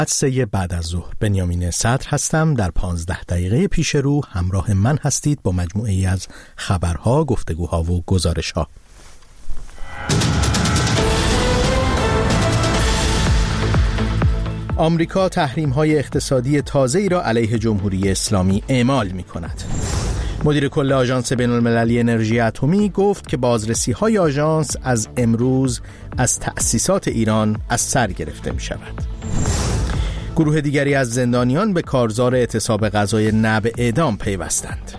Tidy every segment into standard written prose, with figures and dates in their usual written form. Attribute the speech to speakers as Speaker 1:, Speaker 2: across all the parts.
Speaker 1: حدثه بعد از ظهر بنیامین صدر هستم. در 15 دقیقه پیش رو همراه من هستید با مجموعه‌ای از خبرها، گفتگوها و گزارش‌ها. آمریکا تحریم‌های اقتصادی تازه‌ای را علیه جمهوری اسلامی اعمال می‌کند. مدیر کل آژانس بین‌المللی انرژی اتمی گفت که بازرسی‌های آژانس از امروز از تأسیسات ایران از سر گرفته می‌شود. گروه دیگری از زندانیان به کارزار اعتصاب غذای نه به اعدام پیوستند.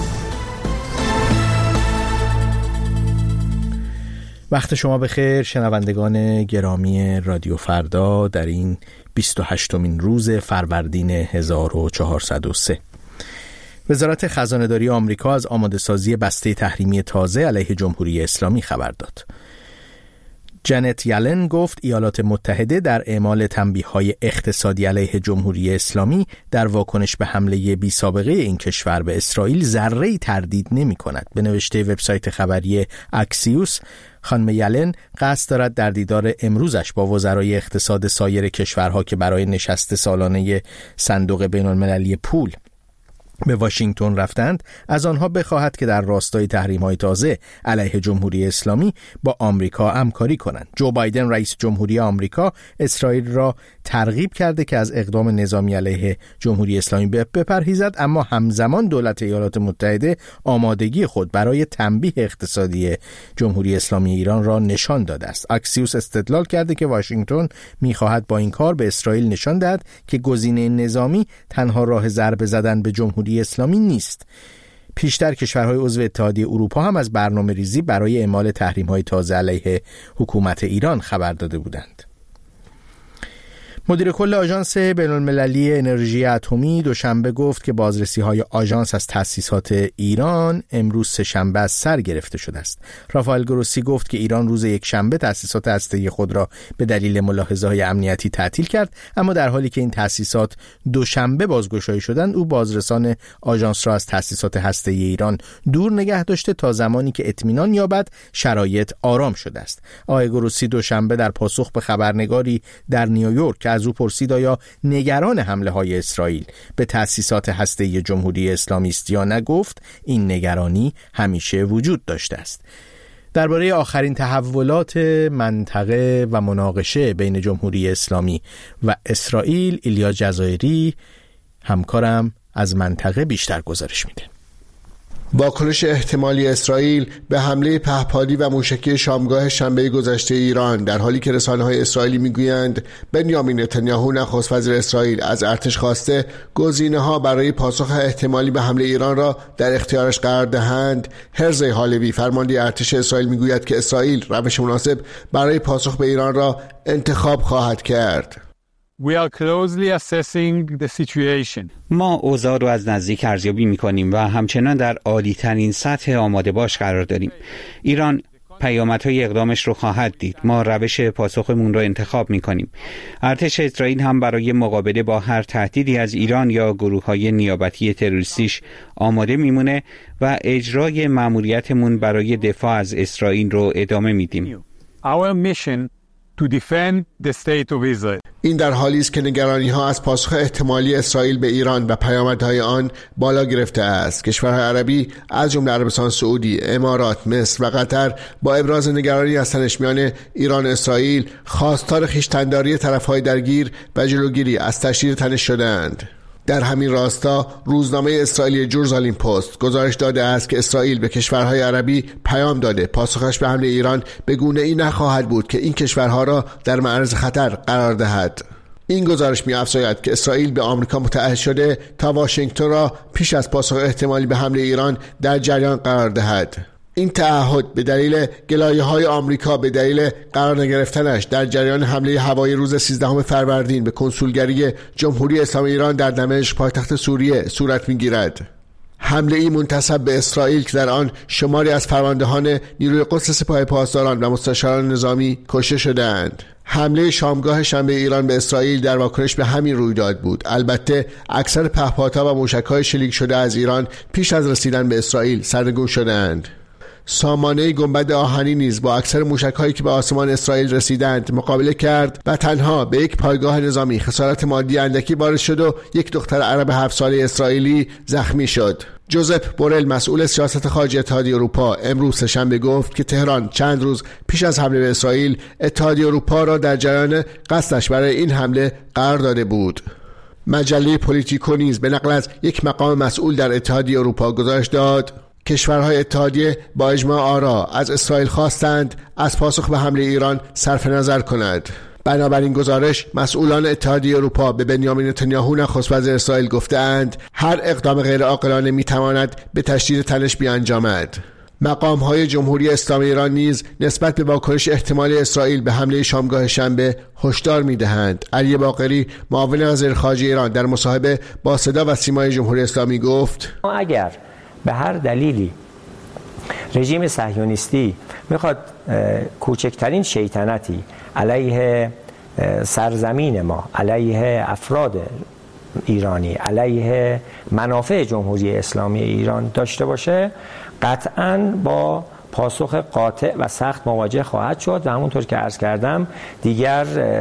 Speaker 1: وقت شما بخیر شنوندگان گرامی رادیو فردا در این 28مین روز فروردین 1403. وزارت خزانه‌داری آمریکا از آماده‌سازی بسته تحریمی تازه علیه جمهوری اسلامی خبر داد. جنت یلن گفت ایالات متحده در اعمال تنبیه‌های اقتصادی علیه جمهوری اسلامی در واکنش به حمله بی‌سابقه این کشور به اسرائیل ذره‌ای تردید نمی‌کند. به نوشته وبسایت خبری اکسیوس، خانم یلن قصد دارد در دیدار امروزش با وزرای اقتصاد سایر کشورها که برای نشست سالانه صندوق بین‌المللی پول به واشنگتن رفتند از آنها بخواهد که در راستای تحریم‌های تازه علیه جمهوری اسلامی با آمریکا همکاری کنند. جو بایدن رئیس جمهوری آمریکا اسرائیل را ترغیب کرده که از اقدام نظامی علیه جمهوری اسلامی بپرهیزد، اما همزمان دولت ایالات متحده آمادگی خود برای تنبیه اقتصادی جمهوری اسلامی ایران را نشان داده است. اکسیوس استدلال کرده که واشنگتن می‌خواهد با این کار به اسرائیل نشان دهد که گزینه نظامی تنها راه ضربه زدن به جمهوری اسلامی نیست. پیشتر کشورهای عضو اتحادیه اروپا هم از برنامه‌ریزی برای اعمال تحریم‌های تازه علیه حکومت ایران خبر داده بودند. مدیر کل آژانس بین‌المللی انرژی اتمی دوشنبه گفت که بازرسی‌های آژانس از تأسیسات ایران امروز سه‌شنبه از سر گرفته شده است. رافائل گروسی گفت که ایران روز یکشنبه تأسیسات هسته‌ای خود را به دلیل ملاحظه‌های امنیتی تعطیل کرد، اما در حالی که این تأسیسات دوشنبه بازگشایی شدند، او بازرسان آژانس را از تأسیسات هسته‌ای ایران دور نگه داشته تا زمانی که اطمینان یابد شرایط آرام شده است. آقای گروسی دوشنبه در پاسخ به خبرنگاری در نیویورک از او پرسید آیا نگران حمله های اسرائیل به تأسیسات هسته‌ای جمهوری اسلامی است یا نه، گفت این نگرانی همیشه وجود داشته است. درباره آخرین تحولات منطقه و مناقشه بین جمهوری اسلامی و اسرائیل، ایلیا جزایری همکارم از منطقه بیشتر گزارش میده.
Speaker 2: واکنش احتمالی اسرائیل به حمله پهپادی و موشکی شامگاه شنبه گذشته ایران، در حالی که رسانه‌های اسرائیلی میگویند بنیامین نتانیاهو نخست وزیر اسرائیل از ارتش خواسته گزینه‌ها برای پاسخ احتمالی به حمله ایران را در اختیارش قرار دهند، هرزی هالوی فرمانده ارتش اسرائیل میگوید که اسرائیل روش مناسب برای پاسخ به ایران را انتخاب خواهد کرد.
Speaker 3: We are closely assessing the situation.
Speaker 4: ما اوضاع را از نزدیک ارزیابی می‌کنیم و همچنان در عالی‌ترین سطح آماده باش قرار داریم. ایران پیامدهای اقدامش رو خواهد دید. ما روش پاسخمون را انتخاب می‌کنیم. ارتش اسرائیل هم برای مقابله با هر تهدیدی از ایران یا گروه‌های نیابتی تروریستیش آماده میمونه و اجرای مأموریتمون برای دفاع از اسرائیل رو ادامه میدیم.
Speaker 3: Our mission to defend the state of Israel.
Speaker 2: این در حالی است که نگرانی‌ها از پاسخ احتمالی اسرائیل به ایران و پیامدهای آن بالا گرفته است. کشورهای عربی از جمله عربستان سعودی، امارات، مصر و قطر با ابراز نگرانی از تنش میان ایران و اسرائیل خواستار خویشتن‌داری طرف‌های درگیر و جلوگیری از تشدید تنش شدند. در همین راستا روزنامه اسرائیلی جورزالیم پست گزارش داده است که اسرائیل به کشورهای عربی پیام داده پاسخش به حمله ایران به گونه‌ای نخواهد بود که این کشورها را در معرض خطر قرار دهد. این گزارش می‌افزاید که اسرائیل به آمریکا متعهد شده تا واشنگتن را پیش از پاسخ احتمالی به حمله ایران در جریان قرار دهد. این تعهد به دلیل گلایه‌های آمریکا به دلیل قرار نگرفتنش در جریان حمله هوایی روز 13 فروردین به کنسولگری جمهوری اسلامی ایران در دمشق پایتخت سوریه صورت می‌گیرد. حمله ای منتسب به اسرائیل که در آن شماری از فرماندهان نیروی قدس سپاه پاسداران و مستشاران نظامی کشته شدند. حمله شامگاه شنبه ایران به اسرائیل در واکنش به همین رویداد بود. البته اکثر پهپادها و موشک‌های شلیک شده از ایران پیش از رسیدن به اسرائیل سرنگون شدند. سامانه گنبد آهنی نیز با اکثر موشک‌هایی که به آسمان اسرائیل رسیدند مقابله کرد و تنها به یک پایگاه نظامی خسارت مادی اندکی وارد شد و یک دختر عرب 7 ساله اسرائیلی زخمی شد. جوزپ بورل مسئول سیاست خارجی اتحادیه اروپا امروز سه‌شنبه گفت که تهران چند روز پیش از حمله به اسرائیل اتحادیه اروپا را در جریان قصدش برای این حمله قرار داده بود. مجله پولیتیکو نیز به نقل از یک مقام مسئول در اتحادیه اروپا گزارش داد کشورهای اتحادیه با اجماع آرا از اسرائیل خواستند از پاسخ به حمله ایران صرف نظر کند. بنابراین گزارش مسئولان اتحادیه اروپا به بنیامین نتانیاهو نخست وزیر اسرائیل گفتند هر اقدام غیر عاقلانه میتواند به تشدید تنش بیانجامد. مقام‌های جمهوری اسلامی ایران نیز نسبت به واکنش احتمالی اسرائیل به حمله شامگاه شنبه هشدار می‌دهند. علی باقری معاون وزیر خارجه ایران در مصاحبه با صدا و سیمای جمهوری اسلامی گفت
Speaker 5: اگر به هر دلیلی رژیم صهیونیستی میخواد کوچکترین شیطنتی علیه سرزمین ما، علیه افراد ایرانی، علیه منافع جمهوری اسلامی ایران داشته باشه، قطعاً با پاسخ قاطع و سخت مواجه خواهد شد و همونطور که عرض کردم دیگر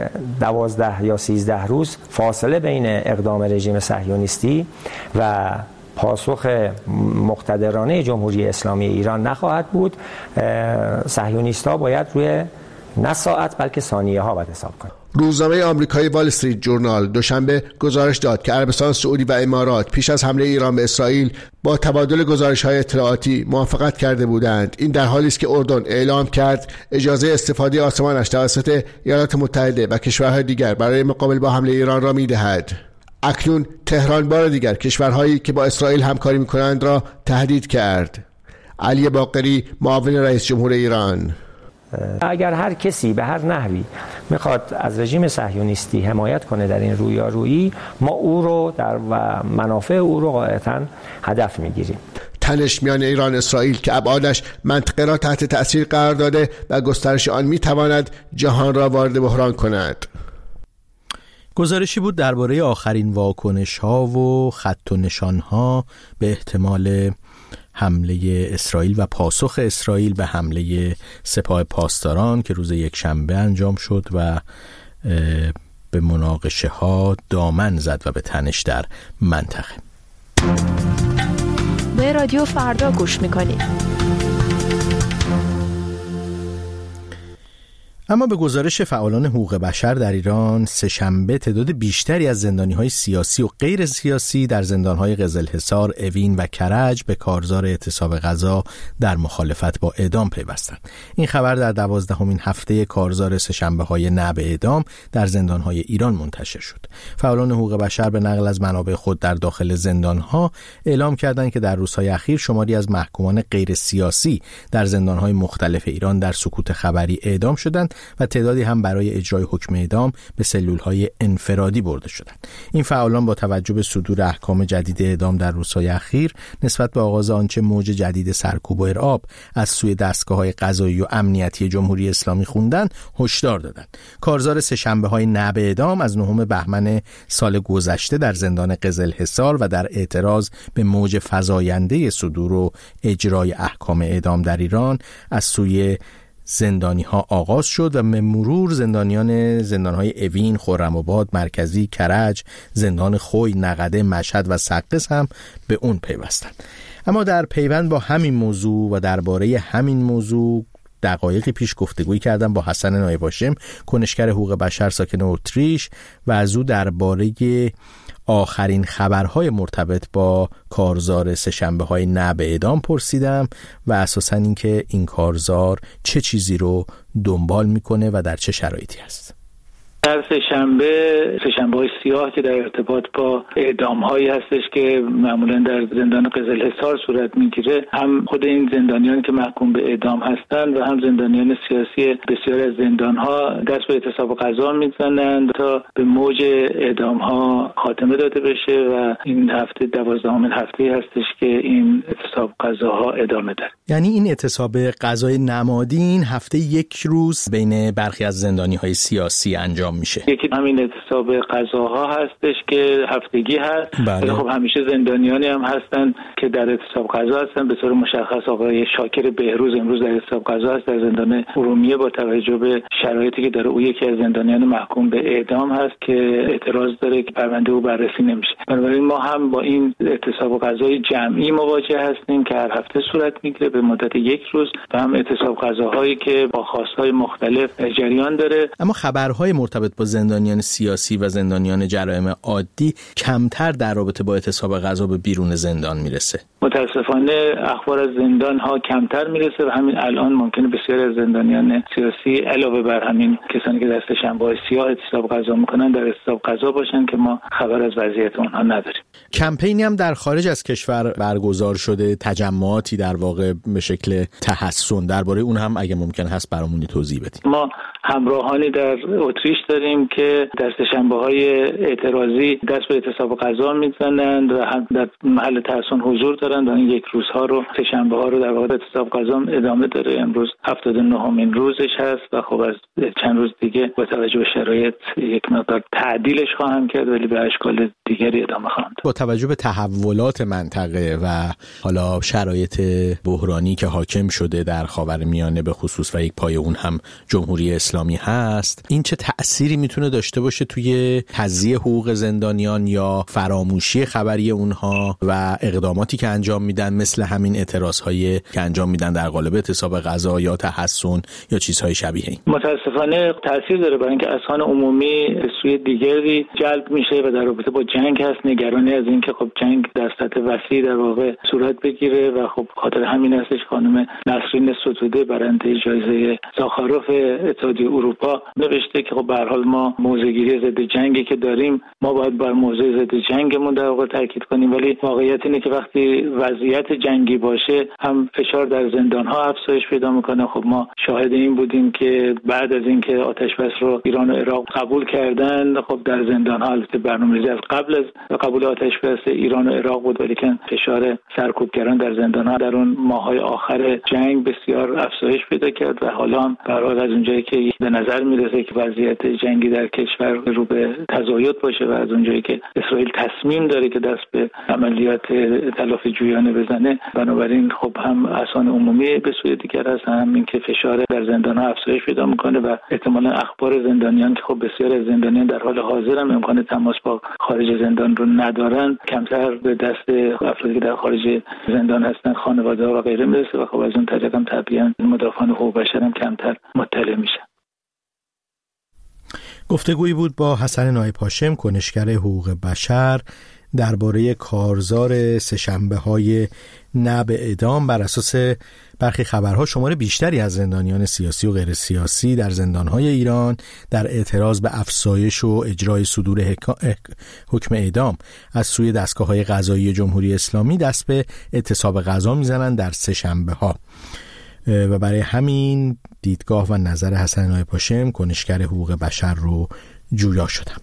Speaker 5: 12 یا 13 روز فاصله بین اقدام رژیم صهیونیستی و پاسخ مقتدرانه جمهوری اسلامی ایران نخواهد بود. صهیونیست‌ها باید روی نه ساعت بلکه ثانیه ها باید حساب کنند.
Speaker 2: روزنامه آمریکایی وال استریت جورنال دوشنبه گزارش داد که عربستان سعودی و امارات پیش از حمله ایران به اسرائیل با تبادل گزارش‌های اطلاعاتی موافقت کرده بودند. این در حالی است که اردن اعلام کرد اجازه استفاده آسمانش توسط ایالات متحده و کشورهای دیگر برای مقابله با حمله ایران را می‌دهد. اکنون تهران بار دیگر کشورهایی که با اسرائیل همکاری می‌کنند را تهدید کرد. علی باقری معاون رئیس جمهور ایران:
Speaker 5: اگر هر کسی به هر نحوی میخواد از رژیم صهیونیستی حمایت کنه در این رویارویی، ما او رو و منافع او رو قاطعاً هدف میگیریم.
Speaker 2: تنش میان ایران و اسرائیل که ابعادش منطقه را تحت تأثیر قرار داده و گسترش آن میتواند جهان را وارد بحران کند.
Speaker 1: گزارشی بود درباره آخرین واکنش‌ها و خط و نشان‌ها به احتمال حمله اسرائیل و پاسخ اسرائیل به حمله سپاه پاسداران که روز یکشنبه انجام شد و به مناقشه ها دامن زد و به تنش در منطقه.
Speaker 6: به رادیو فردا گوش میکنید.
Speaker 1: اما به گزارش فعالان حقوق بشر در ایران سه‌شنبه تعداد بیشتری از زندانی‌های سیاسی و غیر سیاسی در زندان‌های قزلحصار، اوین و کرج به کارزار اعتصاب غذا در مخالفت با اعدام پیوستند. این خبر در 12مین هفته کارزار سه‌شنبه‌های نه به اعدام در زندان‌های ایران منتشر شد. فعالان حقوق بشر به نقل از منابع خود در داخل زندان‌ها اعلام کردند که در روزهای اخیر شماری از محکومان غیر سیاسی در زندان‌های مختلف ایران در سکوت خبری اعدام شدند و تعدادی هم برای اجرای حکم اعدام به سلول‌های انفرادی برده شدند. این فعالان با توجه به صدور احکام جدید اعدام در روزهای اخیر نسبت به آغاز آنچه موج جدید سرکوب و ارعاب از سوی دستگاه‌های قضایی و امنیتی جمهوری اسلامی خوندن هشدار دادند. کارزار سه‌شنبه‌های نه به اعدام از 9 بهمن سال گذشته در زندان قزلحصار و در اعتراض به موج فزاینده صدور و اجرای احکام اعدام در ایران از سوی زندانی ها آغاز شد و به مرور زندانهای اوین، خرم‌آباد، مرکزی، کرج، زندان خوی، نقده، مشهد و سقز هم به اون پیوستند. اما در پیوند با همین موضوع و درباره همین موضوع دقایقی پیش گفتگویی کردم با حسن نایب هاشم، کنشگر حقوق بشر ساکن اتریش، و از او درباره آخرین خبرهای مرتبط با کارزار سه‌شنبه‌های نه به اعدام پرسیدم و اساساً اینکه این کارزار چه چیزی رو دنبال میکنه و در چه شرایطی هست.
Speaker 7: در سه‌شنبه‌های سیاه که در ارتباط با اعدام‌هایی هستش که معمولاً در زندان قزلحصار صورت می‌گیره، هم خود این زندانیانی که محکوم به اعدام هستند و هم زندانیان سیاسی بسیاری از زندان‌ها دست به اعتصاب غذا می‌زنند تا به موج اعدام‌ها خاتمه داده بشه و این هفته 12مین هفته هستش که این اعتصاب غذاها ادامه داره.
Speaker 1: یعنی این اعتصاب غذای نمادین هفته یک روز بین برخی از زندانی‌های سیاسی انجام انجام میشه؟
Speaker 7: یکی همین اعتصاب غذاها هستش که هفتگی هست.
Speaker 1: بله.
Speaker 7: خب همیشه زندانیانی هم هستن که در اعتصاب غذا هستن. به طور مشخص آقای شاکر بهروز امروز در اعتصاب غذا هست در زندان ارومیه با توجه به شرایطی که داره. او یکی از زندانیان محکوم به اعدام هست که اعتراض داره که پرونده او بررسی نمیشه. بنابراین ما هم با این اعتصاب غذای جمعی مواجه هستیم که هر هفته صورت میگیره به مدت یک روز و هم اعتصاب غذاهایی که با خواستهای مختلف جریان داره.
Speaker 1: اما خبرهای مرتبط با زندانیان سیاسی و زندانیان جرایم عادی کمتر در رابطه با اعتصاب غذا به بیرون زندان میرسه.
Speaker 7: متاسفانه اخبار از زندان ها کمتر میرسه و همین الان ممکنه بسیاری از زندانیان سیاسی علاوه بر همین کسانی که در سه‌شنبه‌های سیاه اعتصاب غذا میکنن در اعتصاب غذا باشن که ما خبر از وضعیت اونها نداریم.
Speaker 1: کمپینی هم در خارج از کشور برگزار شده، تجمعاتی در واقع به شکل تحسن. درباره اون هم اگه ممکن هست برامون توضیح بدید.
Speaker 7: ما همراهانی در اتریش داریم که در سه‌شنبه‌های اعتراضی دست به اعتصاب غذا میزنند و هم در محل تحسن حضور دارند و این یک روزها رو سه‌شنبه‌ها رو در واقع اعتصاب غذا ادامه داره. امروز 79مین روزش هست و خب از چند روز دیگه با توجه به شرایط یک مقدار تعدیلش خواهم کرد ولی به اشکال دیگری ادامه خواهم داد.
Speaker 1: با توجه به تحولات منطقه و حالا شرایط بحرانی که حاکم شده در خاورمیانه به خصوص و یک پای اون هم جمهوری اسلامی هست، این چه تأثیری میتونه داشته باشه توی تضییع حقوق زندانیان یا فراموشی خبری اونها و اقداماتی که انجام میدن مثل همین اعتراضهایی که انجام میدن در قالب اعتصاب غذا یا تحسن یا چیزهای شبیه این؟
Speaker 7: متاسفانه تأثیر داره برای اینکه اذهان عمومی به سوی دیگری جلب میشه و در رابطه با جنگ هست نگرانی از اینکه خب جنگ در سطح وسیع در واقع صورت بگیره و خب خاطر همین هستش خانم نسرین ستوده برنده جایزه زاخاروف اتحادیه اروپا نوشته که خب به هر حال ما موضع‌گیری ضد جنگی که داریم ما باید بر موضوع ضد جنگمون در واقع تاکید کنیم، ولی واقعیت اینه که وقتی وضعیت جنگی باشه هم فشار در زندان‌ها افزایش پیدا میکنه. خب ما شاهد این بودیم که بعد از اینکه آتش بس رو ایران و عراق قبول کردن خب در زندان‌ها البته برنامه‌ریزی از قبل از قبول آتش بس ایران و عراق بود ولی که فشار سرکوبگران در زندان‌ها در اون ماه‌های آخر جنگ بسیار افزایش پیدا کرد و حالا هم به هر حال از اونجایی که به نظر میرسه که وضعیت جنگی در کشور رو به تزاید باشه و از اونجایی که اسرائیل تصمیم داره که دست به عملیات تلافی جویانه بزنه، بنابراین خب هم اذهان عمومی به سوی دیگر هست، هم این که فشار در زندان‌ها افزایش پیدا میکنه و احتمالاً اخبار زندانیان که خب بسیار از زندانیان در حال حاضر هم امکان تماس با خارج زندان رو ندارن کمتر به دست افرادی که در خارج زندان هستن خانواده‌ها و غیره میرسه و خب از اون طریق هم طبیعاً مدافعان حقوق بشر هم کمتر مطلع میشن.
Speaker 1: گفتگویی بود با حسن نایب هاشم کنشگر حقوق بشر درباره کارزار سه‌شنبه‌های نه به اعدام. بر اساس برخی خبرها شمار بیشتری از زندانیان سیاسی و غیر سیاسی در زندان‌های ایران در اعتراض به افزایش و اجرای صدور حکم اعدام از سوی دستگاه‌های قضایی جمهوری اسلامی دست به اعتصاب غذا میزنند در سه‌شنبه‌ها و برای همین دیدگاه و نظر حسن نایب هاشم کنشگر حقوق بشر رو جویا شدم.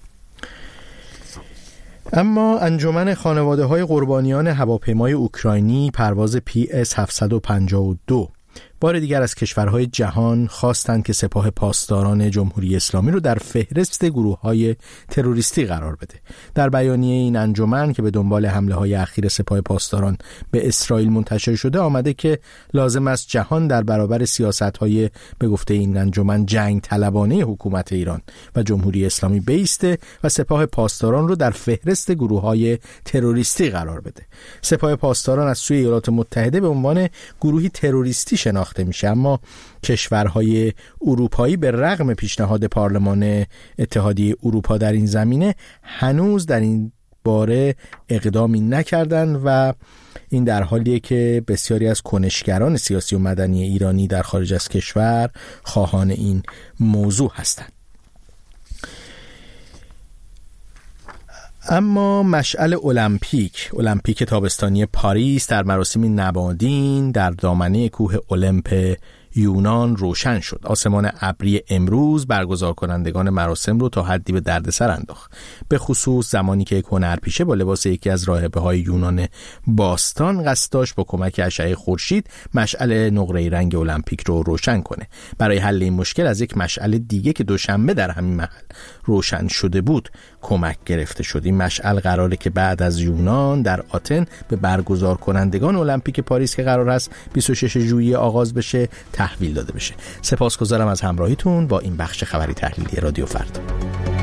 Speaker 1: اما انجمن خانواده‌های قربانیان هواپیمای اوکراینی پرواز PS 752 بار دیگر از کشورهای جهان خواستند که سپاه پاسداران جمهوری اسلامی رو در فهرست گروه‌های تروریستی قرار بده. در بیانیه این انجمن که به دنبال حمله‌های اخیر سپاه پاسداران به اسرائیل منتشر شده آمده که لازم است جهان در برابر سیاست‌های به گفته این انجمن جنگ طلبانه حکومت ایران و جمهوری اسلامی بایسته و سپاه پاسداران رو در فهرست گروه‌های تروریستی قرار بده. سپاه پاسداران از سوی ایالات متحده به عنوان گروهی تروریستی شناخته میشه، اما کشورهای اروپایی به رغم پیشنهاد پارلمان اتحادیه اروپا در این زمینه هنوز در این باره اقدامی نکردند و این در حالیه که بسیاری از کنشگران سیاسی و مدنی ایرانی در خارج از کشور خواهان این موضوع هستند. اما مشعل المپیک تابستانی پاریس در مراسم نمادین در دامنه کوه المپ یونان روشن شد. آسمان ابری امروز برگزار کنندگان مراسم رو تا حدی به دردسر انداخت، به خصوص زمانی که یک هنرپیشه با لباس یکی از راهبه‌های یونان باستان قصد داشت با کمک اشعه خورشید مشعل نقره‌ای رنگ المپیک رو روشن کنه. برای حل این مشکل از یک مشعل دیگه که دوشنبه در همین محل روشن شده بود کمک گرفته شد. این مشعل قراره که بعد از یونان در آتن به برگزار کنندگان المپیک پاریس که قرار است 26 ژوئیه آغاز بشه تحویل داده بشه. سپاسگزارم از همراهیتون با این بخش خبری تحلیلی رادیو فردا.